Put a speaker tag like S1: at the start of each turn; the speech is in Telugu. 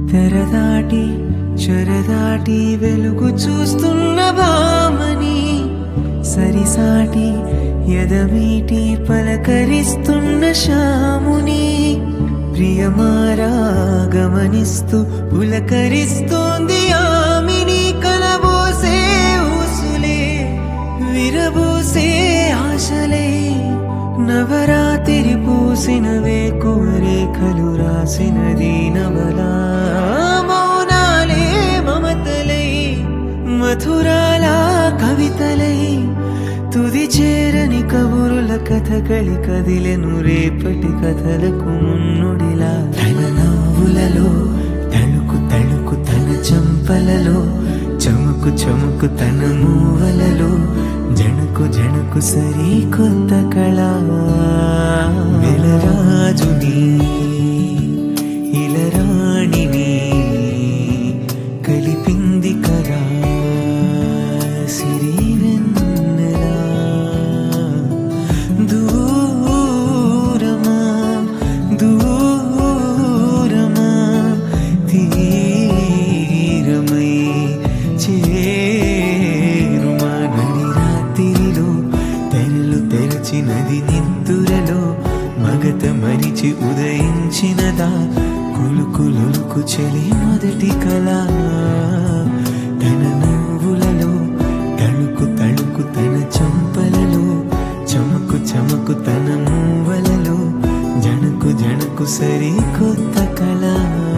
S1: తెరదాటి చెరదాటి వెలుగు చూస్తున్న భామని సరిసాటి ఎదమీటి పలకరిస్తున్న శాముని ప్రియమారా గమనిస్తూ పులకరిస్తోంది ఆమిని కలబోసే ఊసులే విరబోసే ఆశలే నవరాత్రి పూసినవే కోరేఖలు రాసినది నవలా మౌనాలే మమతలై మధురాల కవితలై తుది చేరని కబురుల కథకళి కదిలెను రేపటి కథలకు మున్నుడిలా తన నవ్వులలో తళుకు తళుకు తన చంపలలో చముకు చముకు తన మూవలలో జణకు జణకు సరి కొత్త కళ నెలరాజుని ఇలరాణిని కలిపింది కరా సిరి వెన్నెలా దూరమా దూరమా తీరమై చేరుమా నడి రాత్రిలో తెరలు తెరచినది నిద్దురలో మగత మరిచి ఉదయించినదా కులుకులుకు చెలి మొదటి కళ తన నవ్వులలో తళుకు తళుకు తన చంపలలో చమకు చమకు తన మూవలలో జణకు జణకు సరి కొత్త కళ